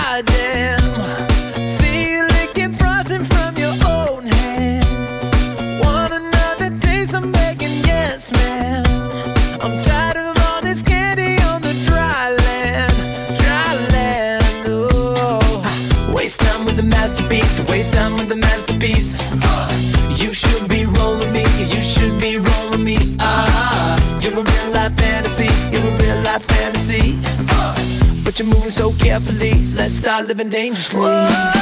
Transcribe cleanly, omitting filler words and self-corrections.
goddamn. See you licking frosting from your own hands. Want another taste? I'm begging, yes, ma'am. I'm tired of all this candy on the dry land, oh. Waste time with the masterpiece, to waste time with the masterpiece. You should be rolling me, you should be rolling me. You're a real life fantasy, you're a real life fantasy. But you're moving so carefully, let's start living dangerously.